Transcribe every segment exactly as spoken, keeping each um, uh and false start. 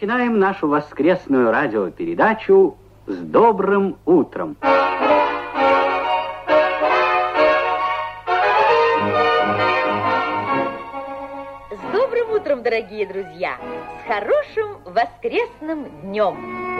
начинаем нашу воскресную радиопередачу «С добрым утром». С добрым утром, дорогие друзья! С хорошим воскресным днем!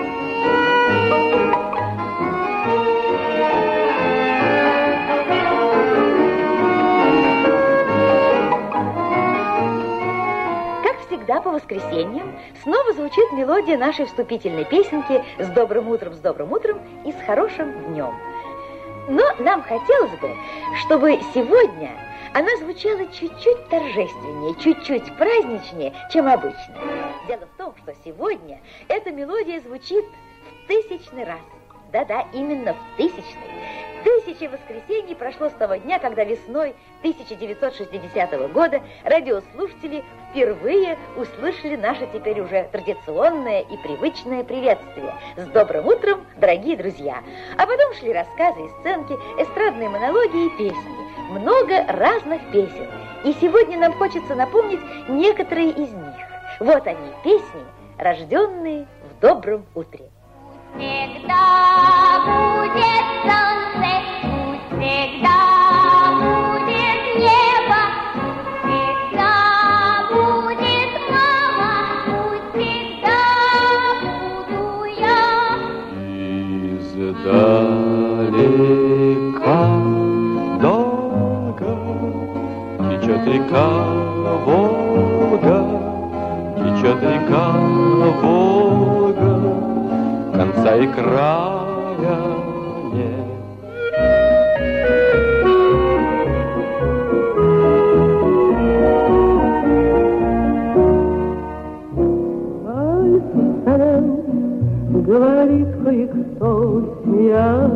Всегда по воскресеньям снова звучит мелодия нашей вступительной песенки «С добрым утром, с добрым утром» и «С хорошим днем». Но нам хотелось бы, чтобы сегодня она звучала чуть-чуть торжественнее, чуть-чуть праздничнее, чем обычно. Дело в том, что сегодня эта мелодия звучит в тысячный раз. Да-да, именно в тысячный. Тысячи воскресений прошло с того дня, когда весной тысяча девятьсот шестидесятого года радиослушатели впервые услышали наше теперь уже традиционное и привычное приветствие. С добрым утром, дорогие друзья! А потом шли рассказы и сценки, эстрадные монологи и песни. Много разных песен. И сегодня нам хочется напомнить некоторые из них. Вот они, песни, рожденные в добром утре. Всегда будет солнце, пусть всегда будет небо, всегда будет мама, пусть всегда буду я. Издалека долго течет река Волга, течет река Волга. Конца и края нет. Говорит кое-кто, я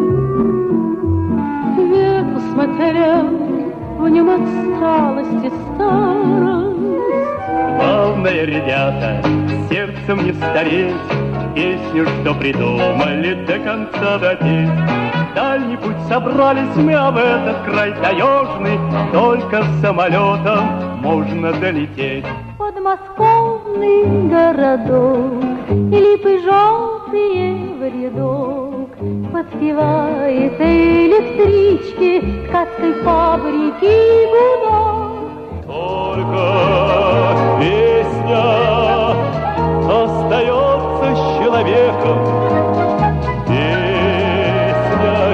свету смотря, в нем отсталость и старость. Главное, ребята, сердцем не стареть, песню, что придумали, до конца допеть. Дальний путь собрались мы, а в этот край таежный только самолетом можно долететь. Подмосковный городок, и липы желтые в рядок, подпевает электрички ткацкой фабрики гудок. Только песня остается с человеком, песня,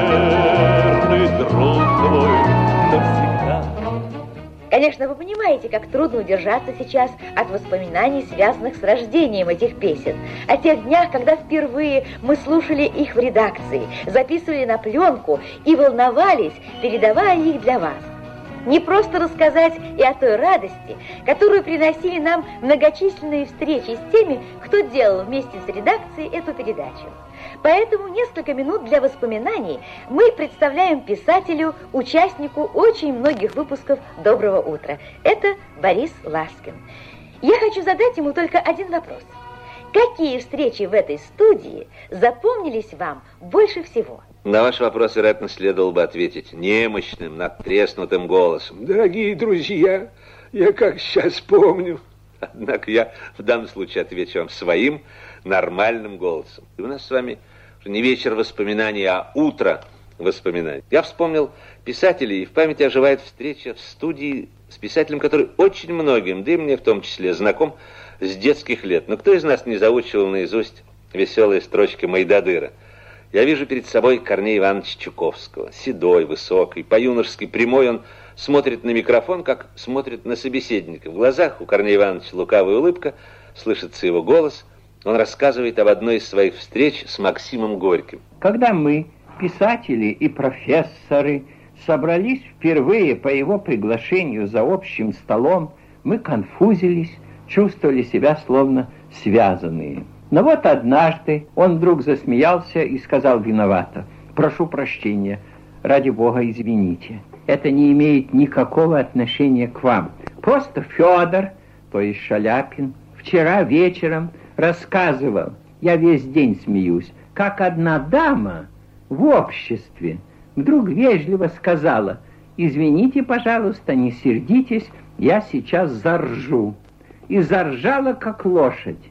верный друг твой навсегда. Конечно, вы понимаете, как трудно удержаться сейчас от воспоминаний, связанных с рождением этих песен. О тех днях, когда впервые мы слушали их в редакции, записывали на пленку и волновались, передавая их для вас. Не просто рассказать и о той радости, которую приносили нам многочисленные встречи с теми, кто делал вместе с редакцией эту передачу. Поэтому несколько минут для воспоминаний мы представляем писателю, участнику очень многих выпусков «Доброго утра». Это Борис Ласкин. Я хочу задать ему только один вопрос. Какие встречи в этой студии запомнились вам больше всего? На ваш вопрос, вероятно, следовало бы ответить немощным, надтреснутым голосом. Дорогие друзья, я как сейчас помню. Однако я в данном случае отвечу вам своим нормальным голосом. И у нас с вами уже не вечер воспоминаний, а утро воспоминаний. Я вспомнил писателей, и в памяти оживает встреча в студии с писателем, который очень многим, да и мне в том числе, знаком с детских лет. Но кто из нас не заучивал наизусть веселые строчки Мойдодыра? Я вижу перед собой Корнея Ивановича Чуковского. Седой, высокий, по-юношески прямой, он смотрит на микрофон, как смотрит на собеседника. В глазах у Корнея Ивановича лукавая улыбка, слышится его голос. Он рассказывает об одной из своих встреч с Максимом Горьким. Когда мы, писатели и профессоры, собрались впервые по его приглашению за общим столом, мы конфузились, чувствовали себя словно связанные. Но вот однажды он вдруг засмеялся и сказал виновато: «Прошу прощения, ради Бога, извините. Это не имеет никакого отношения к вам. Просто Федор, то есть Шаляпин, вчера вечером рассказывал, я весь день смеюсь, как одна дама в обществе вдруг вежливо сказала: извините, пожалуйста, не сердитесь, я сейчас заржу». И заржала, как лошадь.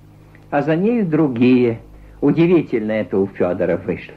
а за нею другие. Удивительно это у Федора вышло.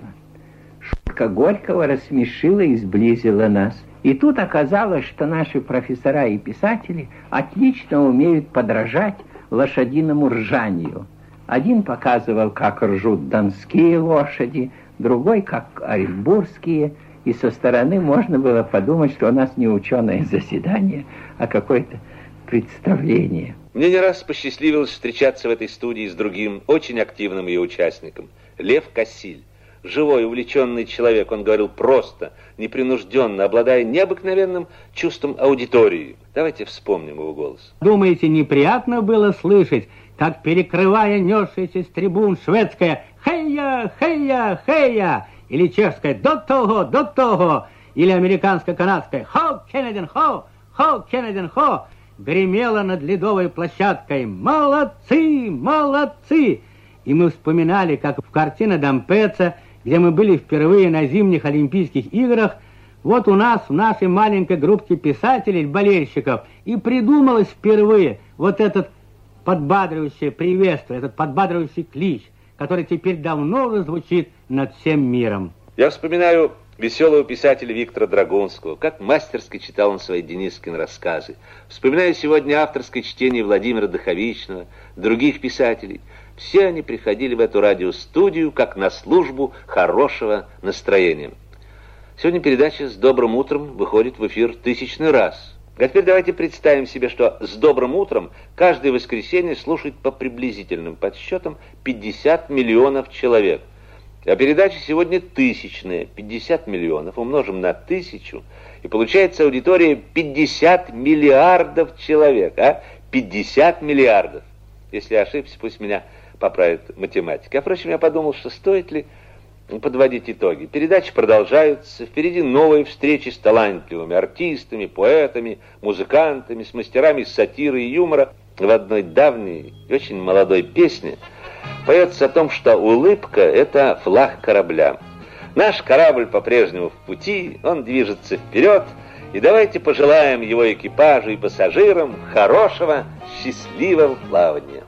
Шутка Горького рассмешила и сблизила нас. И тут оказалось, что наши профессора и писатели отлично умеют подражать лошадиному ржанию. Один показывал, как ржут донские лошади, другой, как оренбургские, и со стороны можно было подумать, что у нас не ученое заседание, а какое-то представление. Мне не раз посчастливилось встречаться в этой студии с другим, очень активным ее участником, Лев Кассиль. Живой, увлеченный человек, он говорил просто, непринужденно, обладая необыкновенным чувством аудитории. Давайте вспомним его голос. Думаете, неприятно было слышать, как, перекрывая несшаяся с трибун шведская «Хей-я, хей-я, хей-я» или чешская «До того, до того» или американско-канадская «Хо, Кеннедин, хо, хо, Кеннедин, хо» гремела над ледовой площадкой «Молодцы, молодцы!» И мы вспоминали, как в картине Дампеца, где мы были впервые на зимних Олимпийских играх, вот у нас, в нашей маленькой группке писателей, болельщиков, и придумалось впервые вот этот подбадривающее приветствие, этот подбадривающий клич, который теперь давно уже звучит над всем миром. Я вспоминаю веселого писателя Виктора Драгунского, как мастерски читал он свои Денискины рассказы. Вспоминаю сегодня авторское чтение Владимира Даховичного, других писателей. Все они приходили в эту радиостудию как на службу хорошего настроения. Сегодня передача «С добрым утром» выходит в эфир тысячный раз. А теперь давайте представим себе, что «С добрым утром» каждое воскресенье слушает по приблизительным подсчетам пятьдесят миллионов человек. А передача сегодня тысячная. пятьдесят миллионов умножим на тысячу, и получается аудитория пятьдесят миллиардов человек. А? пятьдесят миллиардов. Если я ошибся, пусть меня поправит математика. А, впрочем, я подумал, что стоит ли подводить итоги. Передачи продолжаются, впереди новые встречи с талантливыми артистами, поэтами, музыкантами, с мастерами сатиры и юмора. В одной давней и очень молодой песне поется о том, что улыбка — это флаг корабля. Наш корабль по-прежнему в пути, он движется вперед, и давайте пожелаем его экипажу и пассажирам хорошего, счастливого плавания.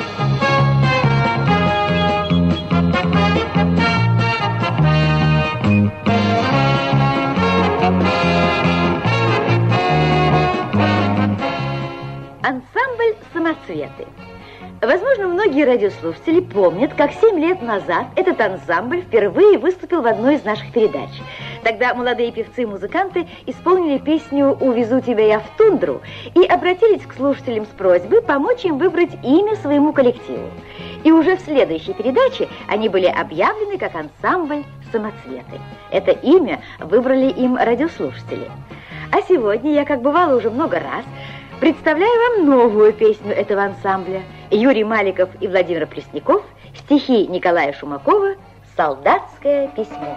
Ансамбль «Самоцветы». Возможно, многие радиослушатели помнят, как семь лет назад этот ансамбль впервые выступил в одной из наших передач. Тогда молодые певцы и музыканты исполнили песню «Увезу тебя я в тундру» и обратились к слушателям с просьбой помочь им выбрать имя своему коллективу. И уже в следующей передаче они были объявлены как ансамбль «Самоцветы». Это имя выбрали им радиослушатели. А сегодня я, как бывало уже много раз, представляю вам новую песню этого ансамбля. Юрий Маликов и Владимир Пресняков, стихи Николая Шумакова «Солдатское письмо».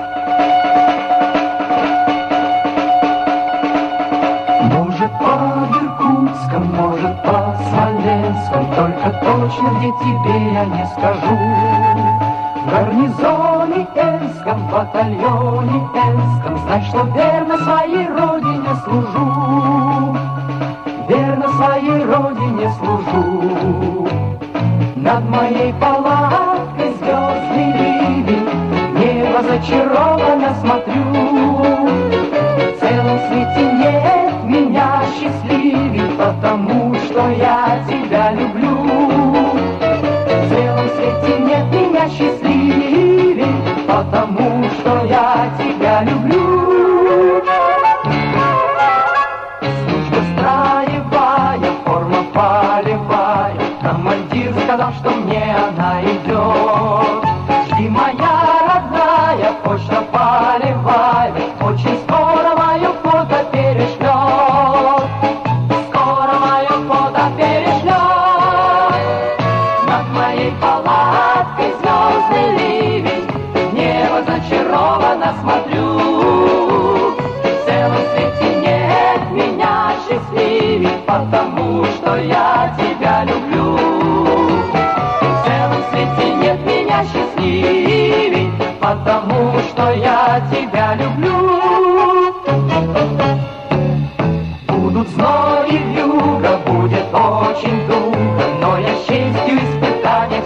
Может, по Иркутском, может, по Смоленском, только точно, где тебе я не скажу. В гарнизоне Энском, в батальоне Энском, знать, что верно своей родине служу. Верно своей родине служу. Над моей палаткой звездный ливень, небо зачарованно смотрю. В целом свете нет меня счастливей, потому что я тебя люблю. В целом свете нет меня счастливей, потому что я тебя люблю. Командир сказал, что мне она идет. Жди, моя родная, почта полевая, очень скоро мое фото перешлет. Скоро мое фото перешлет. Над моей палаткой звездный ливень, небо зачарованно смотрю. В целом свете нет меня счастливей, потому что я тебя люблю. В целом свете нет меня счастливей, потому что я тебя люблю. Будут зной и вьюга, будет очень туго, но я с честью испытания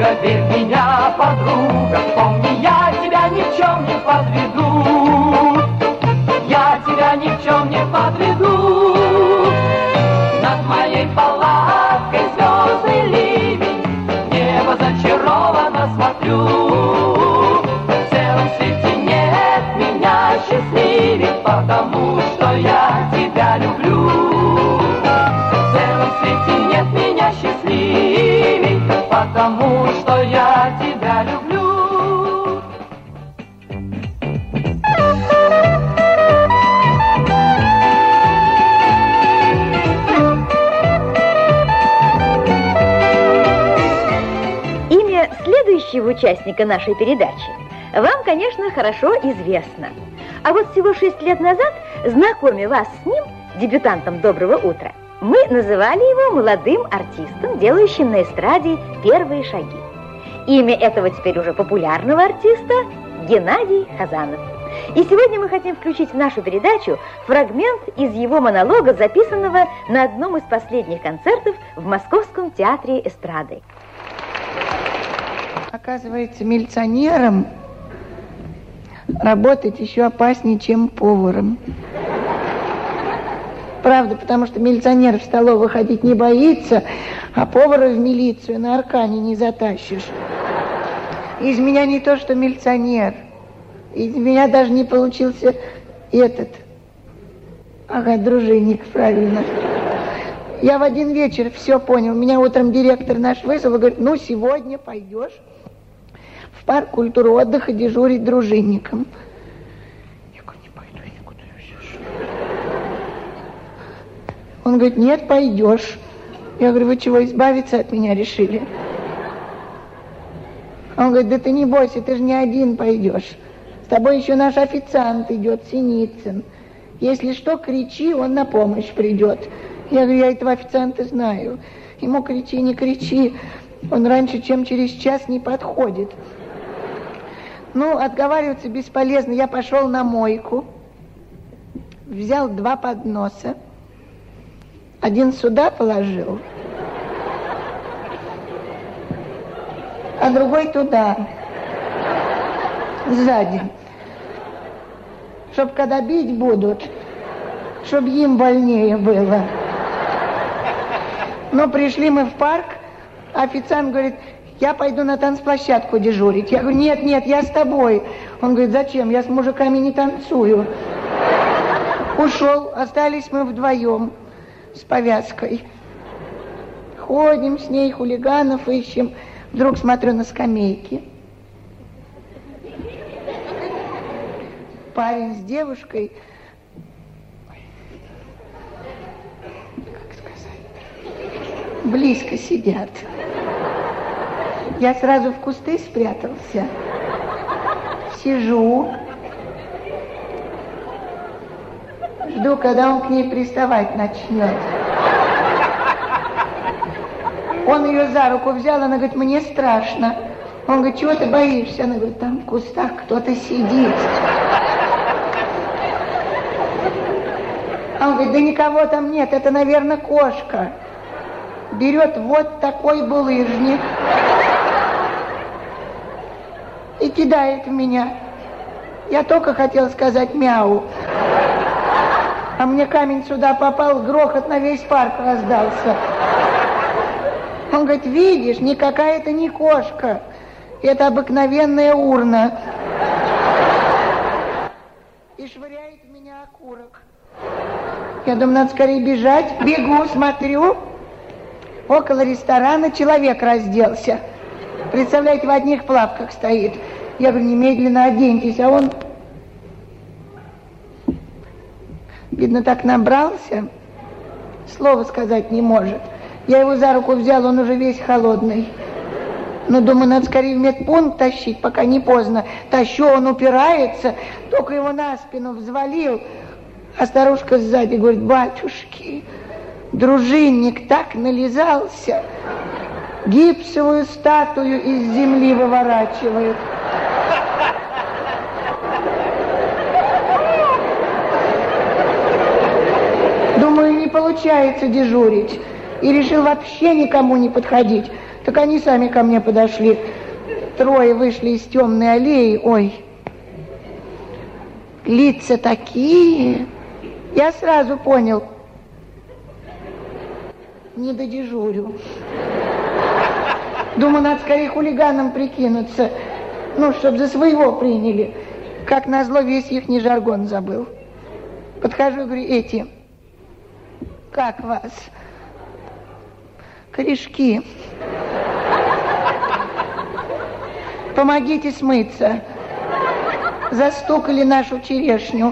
верь в меня, подруга, помни, я тебя ни в чем не подведу. Я тебя ни в чем не подведу. Над моей палаткой звездный ливень, небо зачарованно смотрю. В целом свете нет меня счастливей, потому что я тебя люблю. В целом свете нет меня счастливей, потому что я тебя люблю. Имя следующего участника нашей передачи вам, конечно, хорошо известно. А вот всего шесть лет назад, знакомя вас с ним, дебютантом «Доброго утра», мы называли его молодым артистом, делающим на эстраде первые шаги. Имя этого теперь уже популярного артиста – Геннадий Хазанов. И сегодня мы хотим включить в нашу передачу фрагмент из его монолога, записанного на одном из последних концертов в Московском театре эстрады. Оказывается, милиционером работать еще опаснее, чем поваром. Правда, потому что милиционер в столовую ходить не боится, а повара в милицию на аркане не затащишь. Из меня не то, что милиционер. Из меня даже не получился этот. Ага, дружинник, правильно. Я в один вечер все понял. Меня утром директор наш вызвал и говорит: ну, сегодня пойдешь в парк культуры отдыха дежурить дружинником. Я говорю: не пойду я никуда. Он говорит: нет, пойдешь. Я говорю: вы чего, избавиться от меня решили? Он говорит: да ты не бойся, ты же не один пойдешь. С тобой еще наш официант идет, Синицын. Если что, кричи, он на помощь придет. Я говорю: я этого официанта знаю. Ему кричи, не кричи. Он раньше, чем через час, не подходит. Ну, отговариваться бесполезно. Я пошел на мойку, взял два подноса. Один сюда положил, а другой туда, сзади. Чтоб когда бить будут, чтоб им больнее было. Но пришли мы в парк, официант говорит: я пойду на танцплощадку дежурить. Я говорю: нет, нет, я с тобой. Он говорит: зачем? Я с мужиками не танцую. Ушел, остались мы вдвоем с повязкой. Ходим с ней, хулиганов ищем. Вдруг смотрю на скамейке. Парень с девушкой, как сказать, близко сидят. Я сразу в кусты спрятался. Сижу. Жду, когда он к ней приставать начнет. Он ее за руку взял, она говорит: мне страшно. Он говорит: чего ты боишься? Она говорит: там в кустах кто-то сидит. Он говорит: да никого там нет, это, наверное, кошка. Берет вот такой булыжник и кидает в меня. Я только хотел сказать мяу, а мне камень сюда попал, грохот на весь парк раздался. Он говорит: видишь, никакая это не кошка, это обыкновенная урна. И швыряет в меня окурок. Я думаю, надо скорее бежать. Бегу, смотрю. Около ресторана человек разделся. Представляете, в одних плавках стоит. Я говорю: немедленно оденьтесь. А он, видно, так набрался, слова сказать не может. Я его за руку взял, он уже весь холодный. Ну, думаю, надо скорее в медпункт тащить, пока не поздно. Тащу, он упирается, только его на спину взвалил. А старушка сзади говорит: батюшки, дружинник так нализался, гипсовую статую из земли выворачивает. Думаю, не получается дежурить. И решил вообще никому не подходить. Так они сами ко мне подошли. Трое вышли из темной аллеи. Ой, лица такие. Я сразу понял. Не додежурю. Думаю, надо скорее хулиганам прикинуться. Ну, чтоб за своего приняли. Как назло, весь ихний жаргон забыл. Подхожу и говорю, эти, как вас? Корешки. Помогите смыться. Застукали нашу черешню.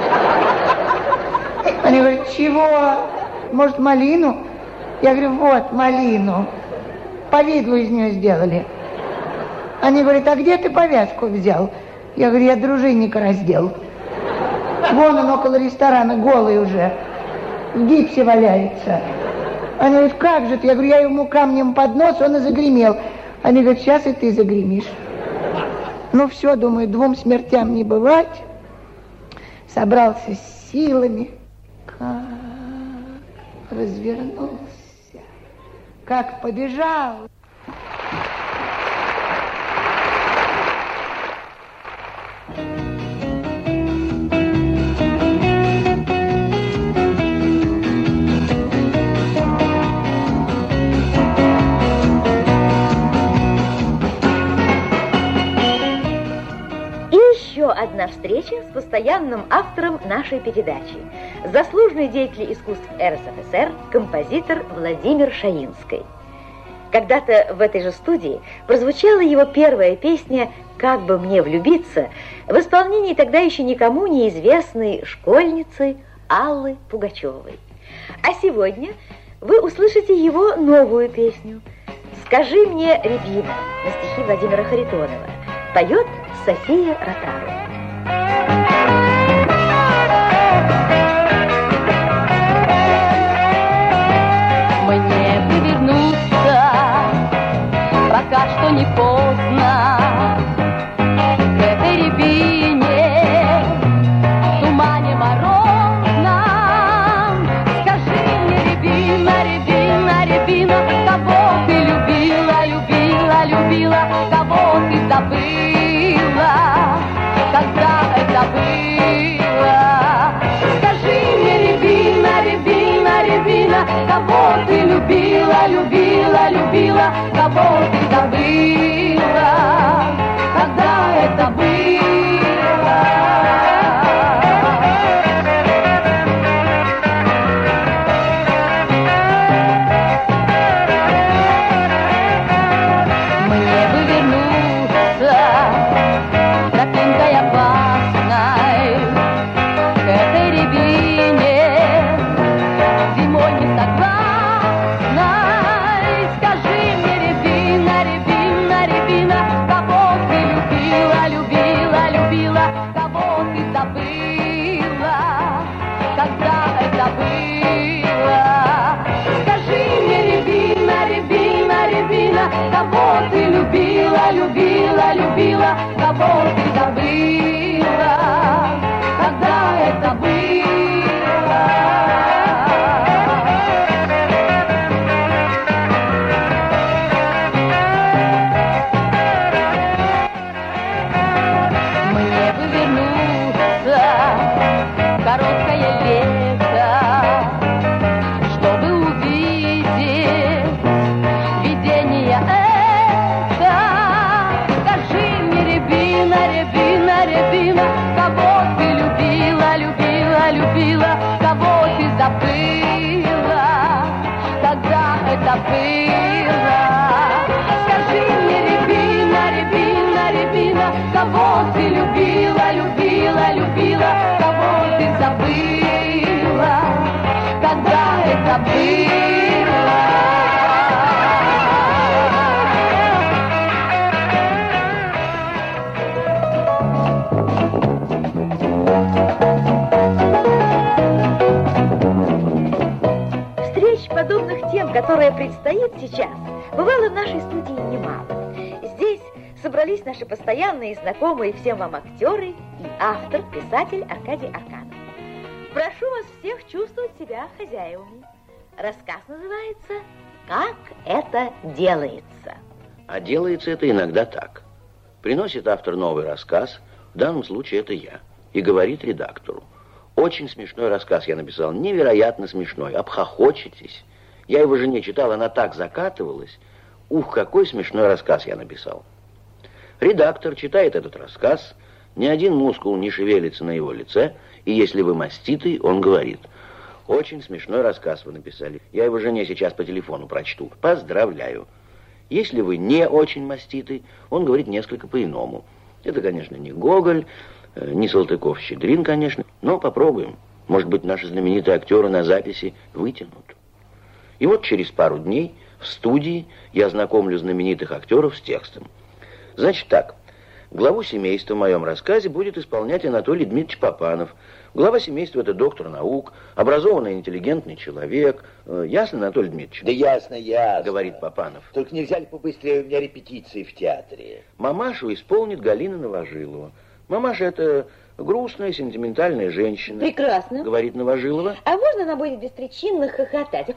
Они говорят, чего? Может, малину? Я говорю, вот, малину. Повидлу из нее сделали. Они говорят, а где ты повязку взял? Я говорю, я дружинника раздел. Вон он около ресторана, голый уже. В гипсе валяется. Они говорят, как же ты? Я говорю, я ему камнем под нос, он и загремел. Они говорят, сейчас и ты загремишь. Ну все, думаю, двум смертям не бывать. Собрался с силами. Как развернулся. Как побежал. Одна встреча с постоянным автором нашей передачи, заслуженный деятель искусств эр эс эф эс эр, композитор Владимир Шаинский. Когда-то в этой же студии прозвучала его первая песня «Как бы мне влюбиться» в исполнении тогда еще никому неизвестной школьницы Аллы Пугачевой. А сегодня вы услышите его новую песню «Скажи мне, рябина» на стихи Владимира Харитонова. Поет София Ротару. Мне бы вернуться, пока что не поздно, к этой рябине, в тумане морозном. Скажи мне, рябина, рябина, рябина, кого ты любила, любила, любила, кого ты забыла, когда это было? Скажи мне, рябина, рябина, рябина, кого ты любила, любила, любила, кого ты забыла, когда это было? Мне бы вернуться тропинкой опасной к этой рябине, зимой не согласной. Скажи мне, рябина, рябина, рябина, кого ты любила, любила, любила, кого ты забыла, когда это было? Скажи мне, рябина, рябина, рябина, кого ты любила, любила, любила, кого ты забыла, когда это было? Мне бы вернуться в короткое лето, чтобы увидеть видение это. Скажи мне, рябина, рябина, рябина, кого ты любила, любила, любила, кого ты забыла, когда это было? Скажи мне, рябина, рябина, рябина, кого ты любила, любила, любила, кого ты забыла, когда это было? Встреч, подобных тем, которые предстоит сейчас, бывало в нашей студии немало. Здесь собрались наши постоянные и знакомые всем вам актеры и автор, писатель Аркадий Арканов. Прошу вас всех чувствовать себя хозяевами. Рассказ называется как это делается. А делается это иногда так. Приносит автор новый рассказ, в данном случае это я, и говорит редактору: очень смешной рассказ я написал, невероятно смешной, обхохочетесь. Я его жене читал, она так закатывалась. Ух, какой смешной рассказ я написал. Редактор читает этот рассказ, ни один мускул не шевелится на его лице, и если вы маститый, он говорит: очень смешной рассказ вы написали. Я его жене сейчас по телефону прочту. Поздравляю. Если вы не очень маститый, он говорит несколько по-иному. Это, конечно, не Гоголь, не Салтыков-Щедрин, конечно, но попробуем. Может быть, наши знаменитые актеры на записи вытянут. И вот через пару дней в студии я знакомлю знаменитых актеров с текстом. Значит так, главу семейства в моем рассказе будет исполнять Анатолий Дмитриевич Папанов. Глава семейства — это доктор наук, образованный, интеллигентный человек. Ясно, Анатолий Дмитриевич? Да ясно, ясно. Говорит Папанов. Только нельзя ли побыстрее, у меня репетиции в театре? Мамашу исполнит Галина Новожилова. Мамаша — это грустная, сентиментальная женщина. Прекрасно. Говорит Новожилова. А можно она будет беспричинно хохотать?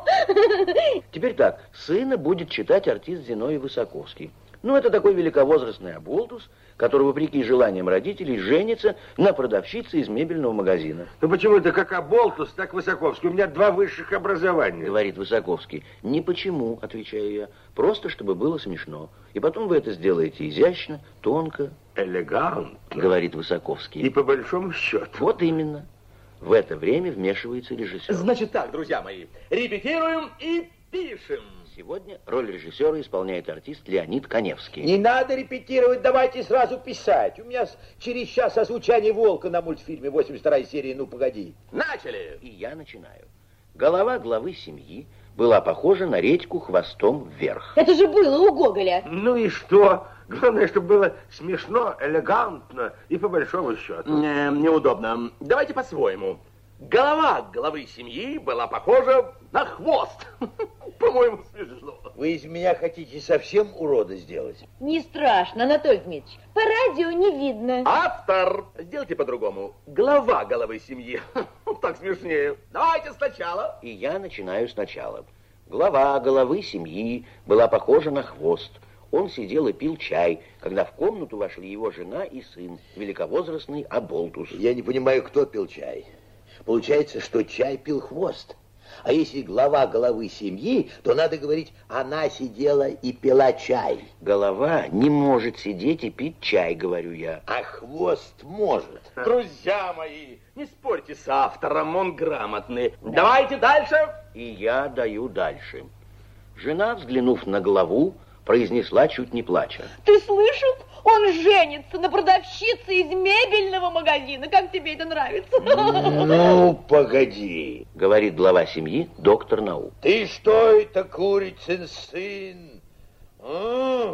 Теперь так, сына будет читать артист Зиновий Высоковский. Ну, это такой великовозрастный оболтус, который, вопреки желаниям родителей, женится на продавщице из мебельного магазина. Ну, почему это как оболтус, так Высоковский? У меня два высших образования. Говорит Высоковский. Не почему, отвечаю я, просто чтобы было смешно. И потом вы это сделаете изящно, тонко. Элегантно. Говорит Высоковский. И по большому счету. Вот именно. В это время вмешивается режиссер. Значит так, друзья мои, репетируем и пишем. Сегодня роль режиссера исполняет артист Леонид Каневский. Не надо репетировать, давайте сразу писать. У меня через час озвучание «Волка» на мультфильме, восемьдесят вторая серия «Ну, погоди». Начали! И я начинаю. Голова главы семьи была похожа на редьку хвостом вверх. Это же было у Гоголя. Ну и что? Главное, чтобы было смешно, элегантно и по большому счету. Не, неудобно. Давайте по-своему. Голова главы семьи была похожа на хвост. По-моему, смешно. Вы из меня хотите совсем урода сделать? Не страшно, Анатолий Дмитриевич. По радио не видно. Автор! Сделайте по-другому. Глава головы семьи. Так смешнее. Давайте сначала. И я начинаю сначала. Глава головы семьи была похожа на хвост. Он сидел и пил чай, когда в комнату вошли его жена и сын, великовозрастный оболтус. Я не понимаю, кто пил чай. Получается, что чай пил хвост. А если глава головы семьи, то надо говорить: она сидела и пила чай. Голова не может сидеть и пить чай, говорю я. А хвост может. Друзья мои, не спорьте с автором, он грамотный. Давайте дальше. И я даю дальше. Жена, взглянув на главу, произнесла, чуть не плача: ты слышал? Он женится на продавщице из мебельного магазина. Как тебе это нравится? Ну, погоди. Говорит глава семьи, доктор наук. Ты что это, курицын сын? А?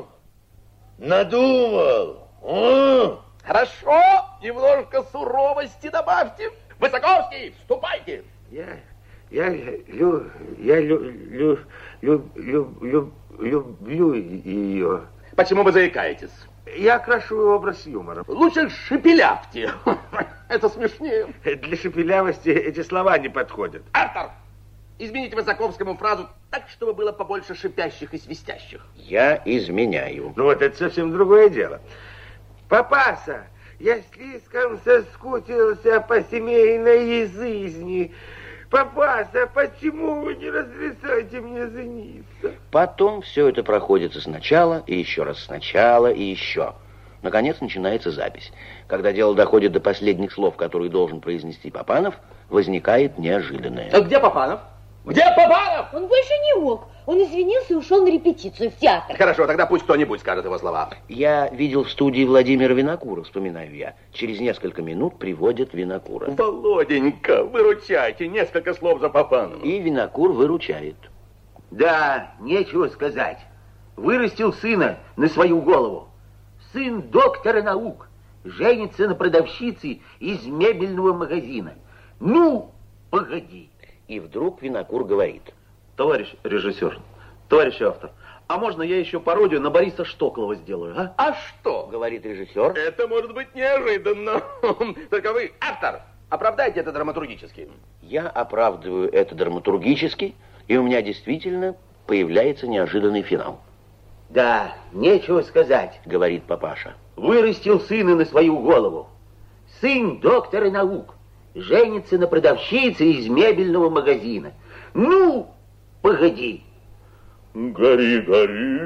Надумал? А? Хорошо, немножко суровости добавьте. Высоковский, вступайте. Я, я, лю, я лю, лю, лю, лю, лю, люблю ее. Почему вы заикаетесь? Я крашу образ юмора. Лучше шепелявьте. Это смешнее. Для шепелявости эти слова не подходят. Автор, измените Высоковскому фразу так, чтобы было побольше шипящих и свистящих. Я изменяю. Ну вот это совсем другое дело. Папаша, я слишком соскучился по семейной жизни. Папаша, почему вы не разрешаете мне жениться? Потом все это проходится сначала, и еще раз сначала, и еще. Наконец начинается запись. Когда дело доходит до последних слов, которые должен произнести Папанов, возникает неожиданное. А где Папанов? Где Папанов? Он больше не мог. Он извинился и ушел на репетицию в театр. Хорошо, тогда пусть кто-нибудь скажет его слова. Я видел в студии Владимира Винокура, вспоминаю я. Через несколько минут приводят Винокура. Володенька, выручайте, несколько слов за Папанова. И Винокур выручает. Да, нечего сказать. Вырастил сына на свою голову. Сын доктора наук женится на продавщице из мебельного магазина. Ну, погоди. И вдруг Винокур говорит: товарищ режиссер, товарищ автор, а можно я еще пародию на Бориса Штоклова сделаю, а? А что? Говорит режиссер. Это может быть неожиданно. Только вы, автор, оправдайте это драматургически. Я оправдываю это драматургически, и у меня действительно появляется неожиданный финал. Да, нечего сказать, говорит папаша. Вырастил сына на свою голову. Сын доктора наук. Женится на продавщице из мебельного магазина. Ну, погоди. Гори, гори,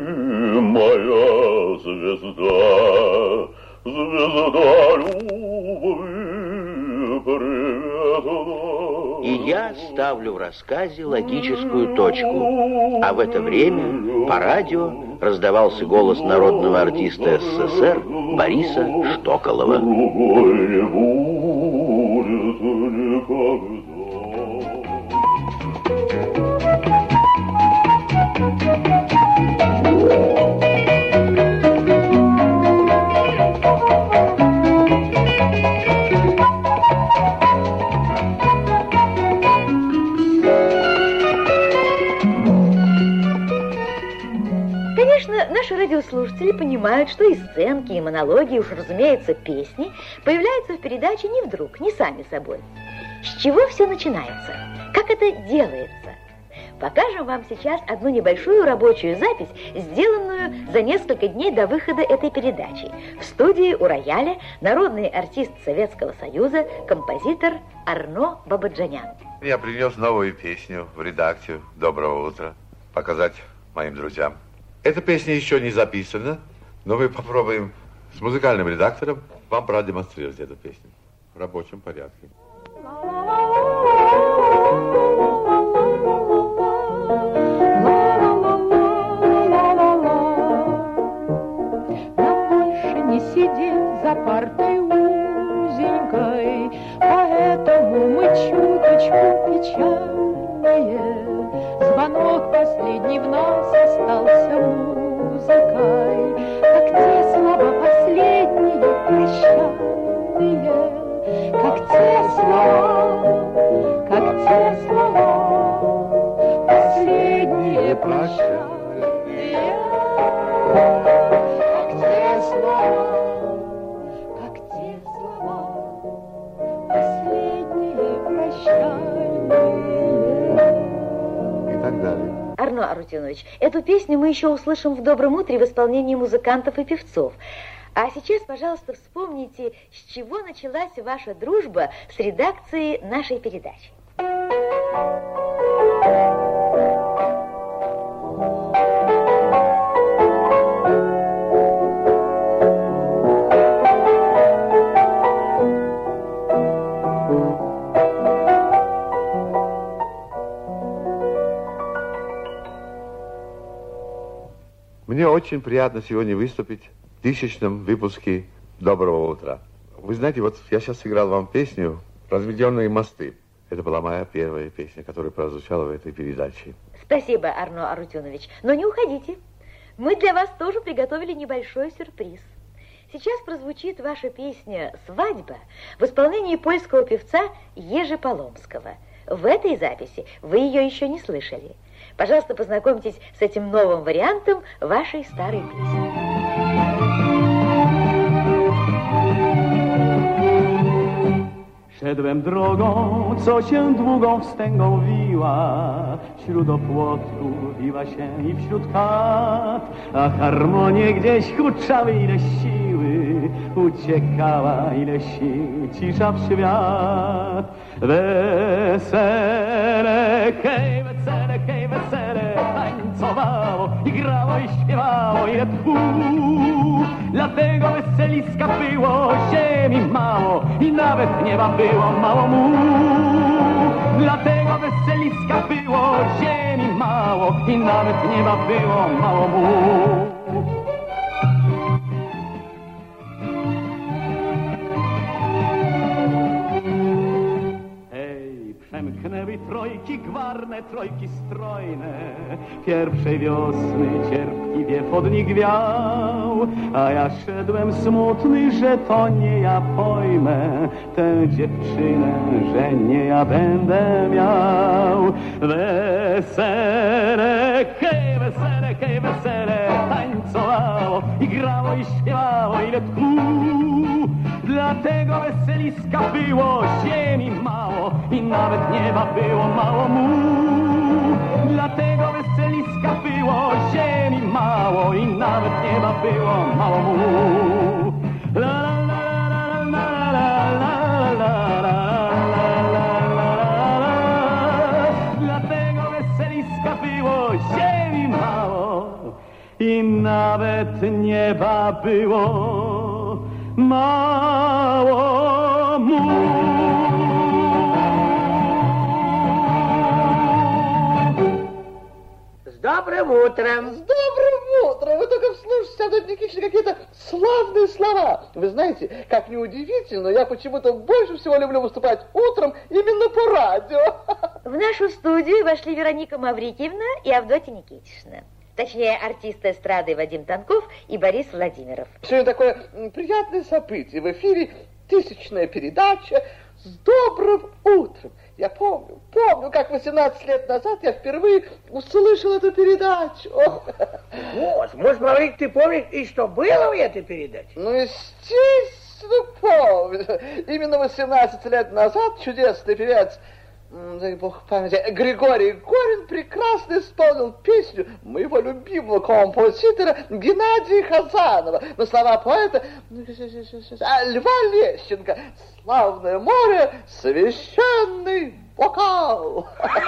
моя звезда, звезда любви, привет. И я ставлю в рассказе логическую точку. А в это время по радио раздавался голос народного артиста СССР Бориса Штоколова. Наши радиослушатели понимают, что и сценки, и монологи, и уж, разумеется, песни появляются в передаче не вдруг, не сами собой. С чего все начинается? Как это делается? Покажем вам сейчас одну небольшую рабочую запись, сделанную за несколько дней до выхода этой передачи. В студии у рояля народный артист Советского Союза, композитор Арно Бабаджанян. Я принес новую песню в редакцию «Доброго утра» показать моим друзьям. Эта песня еще не записана, но мы попробуем с музыкальным редактором вам продемонстрировать эту песню в рабочем порядке. Нам больше не сидеть за партой узенькой, поэтому мы чуточку печальные. Звонок последний в нас остался музыкой, как те слова последние прощальные, как те слова, как те слова последние прощальные, как те слова, как те слова последние прощальные. Арно Арутюнович, эту песню мы еще услышим в «Добром утре» в исполнении музыкантов и певцов. А сейчас, пожалуйста, вспомните, с чего началась ваша дружба с редакцией нашей передачи. Мне очень приятно сегодня выступить в тысячном выпуске «Доброго утра». Вы знаете, вот я сейчас сыграл вам песню «Разведенные мосты». Это была моя первая песня, которая прозвучала в этой передаче. Спасибо, Арно Арутюнович. Но не уходите. Мы для вас тоже приготовили небольшой сюрприз. Сейчас прозвучит ваша песня «Свадьба» в исполнении польского певца Ежи Поломского. В этой записи вы ее еще не слышали. Пожалуйста, познакомьтесь с этим новым вариантом вашей старой песни. Szedłem drogą, co się długą wstęgą wiła, wśród opłotków wiła się i wśród chat, a harmonie gdzieś huczały, ile siły uciekała, ile sił cisza w świat. Wesele, hej, wesele, hej, wesele, tańcowało i grało i śpiewało, ile tchu. Dlatego weseliska było ziemi mało i nawet nieba było mało mu. Dlatego weseliska było ziemi mało i nawet nieba było mało mu. Przemknęły trojki gwarne, trojki strojne. Pierwszej wiosny cierpki wiewodnik wiał, a ja szedłem smutny, że to nie ja pojmę tę dziewczynę, że nie ja będę miał. Wesele, hej, wesele, hej, wesele, tańcowało i grało i śpiewało, ile tchu. Dlatego weseliska było ziemi mało i nawet nieba było mało mu. Dlatego weseliska było, ziemi mało i nawet nieba było mało mu. La la la la la la la la la la. Dlatego weseliska było, ziemi mało i nawet nieba było mało mu. С добрым утром! С добрым утром! Вы только вслушайтесь, Авдотья Никитична, какие-то славные слова. Вы знаете, как неудивительно, я почему-то больше всего люблю выступать утром именно по радио. В нашу студию вошли Вероника Маврикиевна и Авдотья Никитична. Точнее, артисты эстрады Вадим Танков и Борис Владимиров. Сегодня такое приятное событие. В эфире тысячная передача «С добрым утром». Я помню, помню, как восемнадцать лет назад я впервые услышал эту передачу. Вот, может, Маврик, ты помнишь, и что было в этой передаче? Ну, естественно, помню. Именно восемнадцать лет назад чудесный певец, дай бог памяти, Григорий Горин прекрасно исполнил песню моего любимого композитора Геннадия Хазанова на слова поэта Льва Лещенко. «Славное море, священный бокал».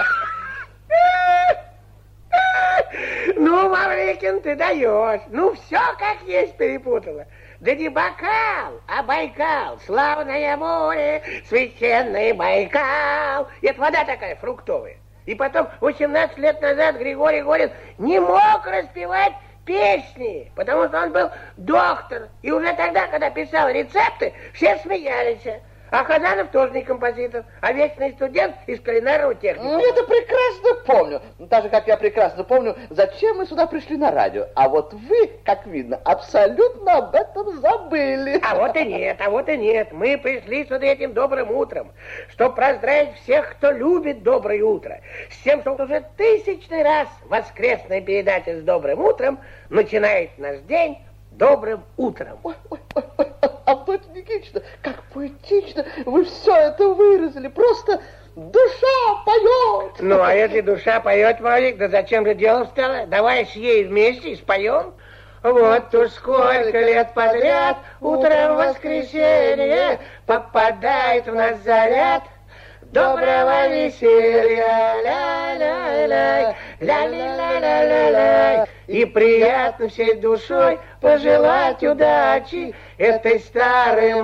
Ну, Маврикин, ты даешь. Ну, все как есть перепутала. Да не бокал, а Байкал. Славное море, священный Байкал. Это вода такая фруктовая. И потом, восемнадцать лет назад Григорий Горин не мог распевать песни, потому что он был доктор. И уже тогда, когда писал рецепты, все смеялись. А Хазанов тоже не композитор, а вечный студент из кулинарного техника. Ну, я-то прекрасно помню. Так же, как я прекрасно помню, зачем мы сюда пришли на радио. А вот вы, как видно, абсолютно об этом забыли. А вот и нет, а вот и нет. Мы пришли сюда этим добрым утром, чтобы поздравить всех, кто любит доброе утро, с тем, что уже тысячный раз воскресная передача «С добрым утром» начинает наш день добрым утром. Ой, ой, ой, ой, Авдотья Никитична, как поэтично вы все это выразили. Просто душа поет. Ну, а если душа поет, Маврик, да зачем же дело встало? Давай с ей вместе и споем. Вот уж сколько лет подряд утром в воскресенье попадает в нас заряд доброго веселья, ля-ля-ля, ля-ля-ля-ля-ля. И приятно всей душой пожелать удачи этой старой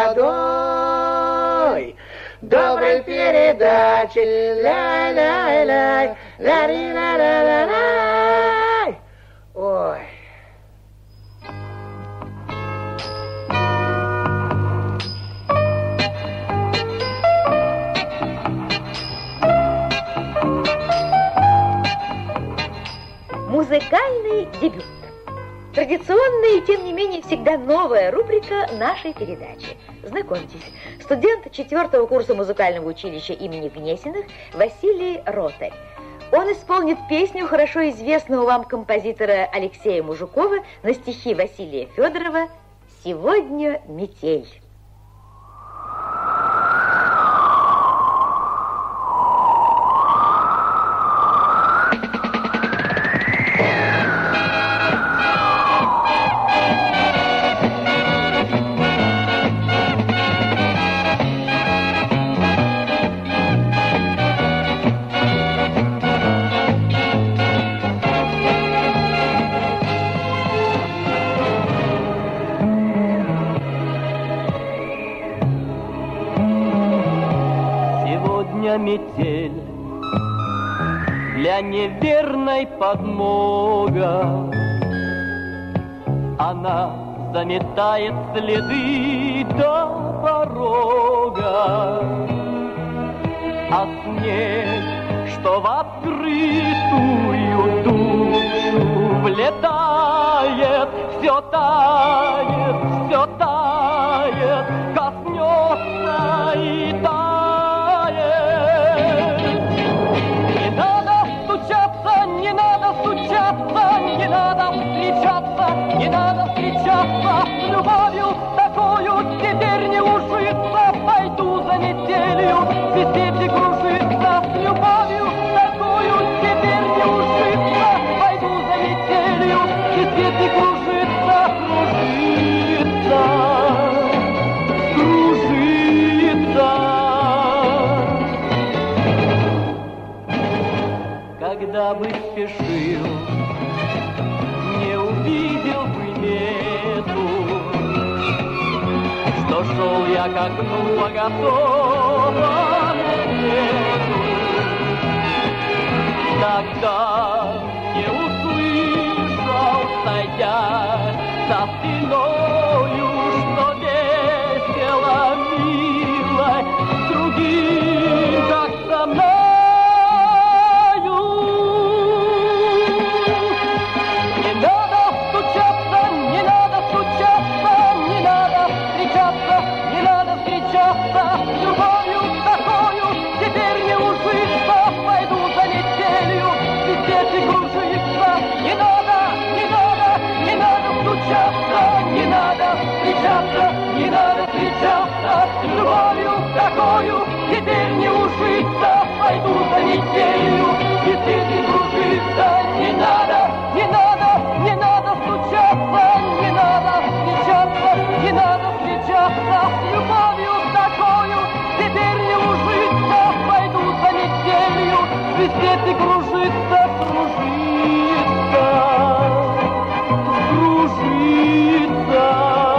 молодой доброй передачи, ля-ля-ля, ля-ля-ля-ля-ля. Ой. Музыкальный дебют. Традиционная и, тем не менее, всегда новая рубрика нашей передачи. Знакомьтесь, студент четвертого курса музыкального училища имени Гнесиных Василий Ротарь. Он исполнит песню хорошо известного вам композитора Алексея Мужукова на стихи Василия Федорова «Сегодня метель». Метель для неверной подмога, она заметает следы до порога, а снег, что в открытую душу влетает, все тает, все тает, коснется и тает. Не надо стучаться, не надо встречаться, не надо встречаться с любовью такую, теперь не ужиться, пойду за метелью, висеть и кружиться с любовью такую, теперь то шел я к окну по готовому свету. Тогда не услышал, сойдя за спиною, что весело, мило, с другим, как со мною. Не надо стучаться, не надо стучаться, не надо встречаться, не надо встречаться с любовью такою, теперь не ужиться, пойду за метелью, свистеть и кружиться. Не надо, не надо, не надо стучаться, не надо встречаться, не надо встречаться с любовью такою, теперь не ужиться, пойду за метелью, свистеть и кружиться. Не надо, не надо, не надо стучаться, не надо встречаться, не надо встречаться с любовью такою, теперь не ужиться, пойду за метелью, свистеть и кружиться, кружиться, кружиться,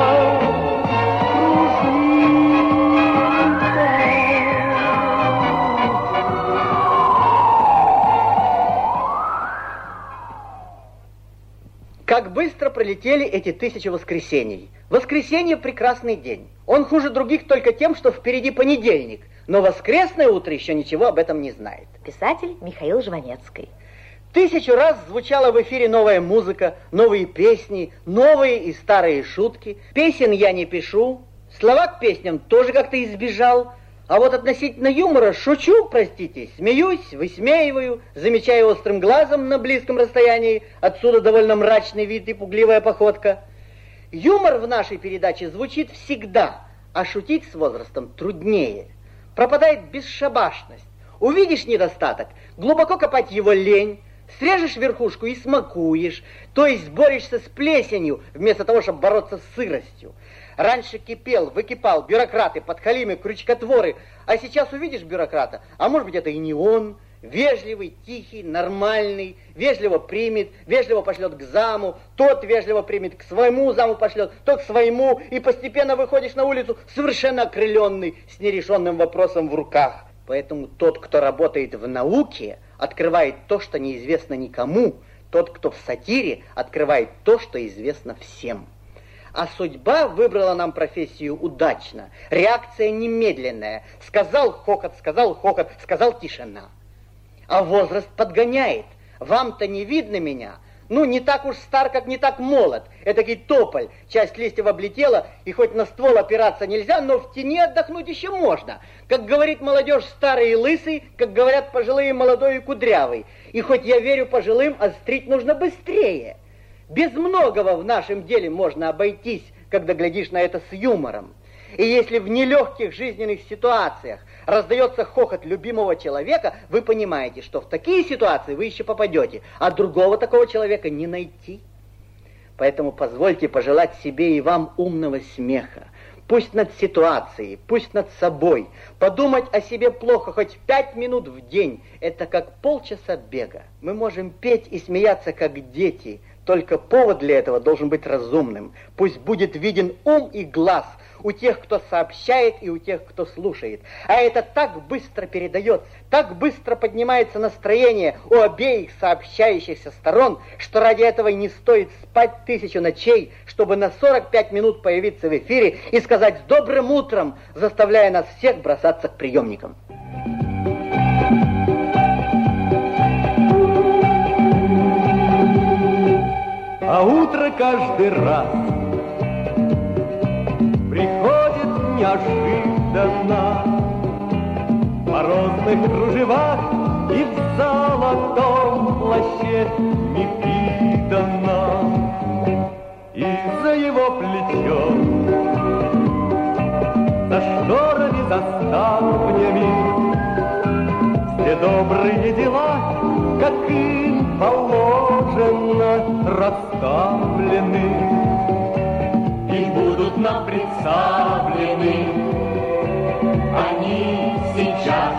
Как быстро пролетели эти тысячи воскресений. Воскресенье – прекрасный день. Он хуже других только тем, что впереди понедельник. Но воскресное утро еще ничего об этом не знает. Писатель Михаил Жванецкий. Тысячу раз звучала в эфире новая музыка, новые песни, новые и старые шутки. Песен я не пишу, слова к песням тоже как-то избежал. А вот относительно юмора шучу, простите, смеюсь, высмеиваю, замечаю острым глазом на близком расстоянии, отсюда довольно мрачный вид и пугливая походка. Юмор в нашей передаче звучит всегда, а шутить с возрастом труднее. Пропадает бесшабашность. Увидишь недостаток, глубоко копать его лень, срежешь верхушку и смакуешь, то есть борешься с плесенью, вместо того, чтобы бороться с сыростью. Раньше кипел, выкипал бюрократы, подхалимы, крючкотворы, а сейчас увидишь бюрократа, а может быть это и не он, вежливый, тихий, нормальный, вежливо примет, вежливо пошлет к заму, тот вежливо примет, к своему заму пошлет, тот к своему, и постепенно выходишь на улицу совершенно окрыленный, с нерешенным вопросом в руках. Поэтому тот, кто работает в науке, открывает то, что неизвестно никому, тот, кто в сатире, открывает то, что известно всем. А судьба выбрала нам профессию удачно. Реакция немедленная. Сказал хохот, сказал хохот, сказал тишина. А возраст подгоняет. Вам-то не видно меня. Ну, не так уж стар, как не так молод. Этакий тополь. Часть листьев облетела, и хоть на ствол опираться нельзя, но в тени отдохнуть еще можно. Как говорит молодежь, старый и лысый, как говорят пожилые, молодой и кудрявый. И хоть я верю пожилым, острить нужно быстрее. Без многого в нашем деле можно обойтись, когда глядишь на это с юмором. И если в нелегких жизненных ситуациях раздается хохот любимого человека, вы понимаете, что в такие ситуации вы еще попадете, а другого такого человека не найти. Поэтому позвольте пожелать себе и вам умного смеха. Пусть над ситуацией, пусть над собой. Подумать о себе плохо хоть пять минут в день. Это как полчаса бега. Мы можем петь и смеяться, как дети. Только повод для этого должен быть разумным. Пусть будет виден ум и глаз у тех, кто сообщает, и у тех, кто слушает. А это так быстро передается, так быстро поднимается настроение у обеих сообщающихся сторон, что ради этого не стоит спать тысячу ночей, чтобы на сорок пять минут появиться в эфире и сказать «С добрым утром», заставляя нас всех бросаться к приемникам. А утро каждый раз приходит неожиданно в морозных кружевах и в золотом плаще невиданно. И за его плечом, за шторами, за ставнями, все добрые дела, как им положено, расставлены и будут нам представлены они сейчас.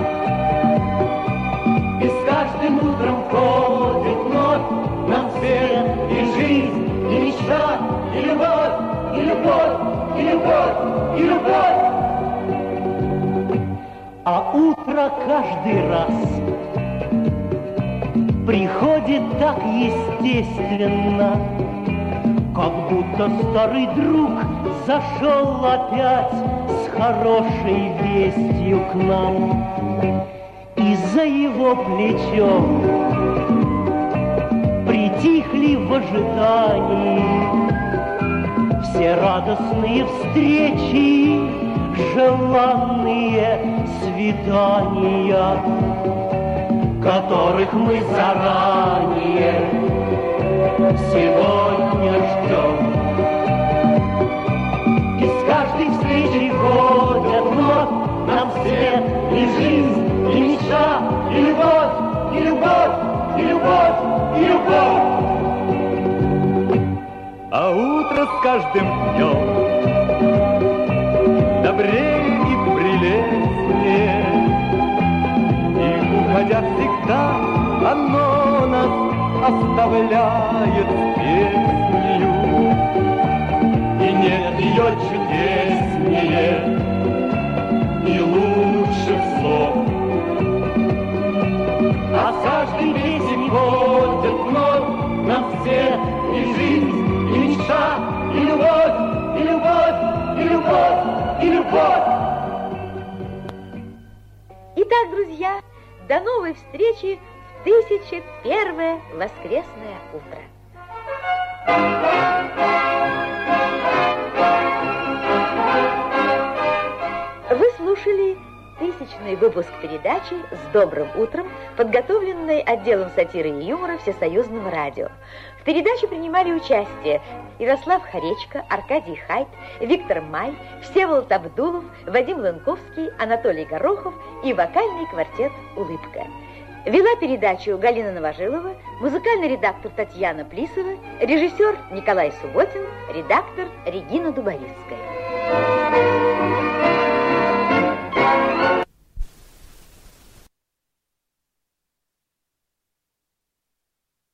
И с каждым утром входит вновь на свет и жизнь, и мечта, и любовь, и любовь, и любовь. любовь, и любовь. А утро каждый раз приходит так естественно, как будто старый друг зашел опять с хорошей вестью к нам. И за его плечом притихли в ожидании все радостные встречи, желанные свидания, которых мы заранее сегодня ждем. И с каждой встречи ходят вновь нам свет и жизнь, и мечта, и любовь, и любовь, и любовь, и любовь. А утро с каждым днем добрее и прелестнее, и уходя всегда оно нас оставляет песнью. И нет ее чудеснее и лучше слов. А с каждой песней ходят вновь нам свет и жизнь, и мечта, и любовь, и любовь, и любовь, и любовь. Итак, друзья, до новой встречи в тысяча первое воскресное утро. Вы слушали тысячный выпуск передачи «С добрым утром», подготовленной отделом сатиры и юмора Всесоюзного радио. В передаче принимали участие Ярослав Харечко, Аркадий Хайт, Виктор Май, Всеволод Абдулов, Вадим Лынковский, Анатолий Горохов и вокальный квартет «Улыбка». Вела передачу Галина Новожилова, музыкальный редактор Татьяна Плисова, режиссер Николай Субботин, редактор Регина Дубовицкая.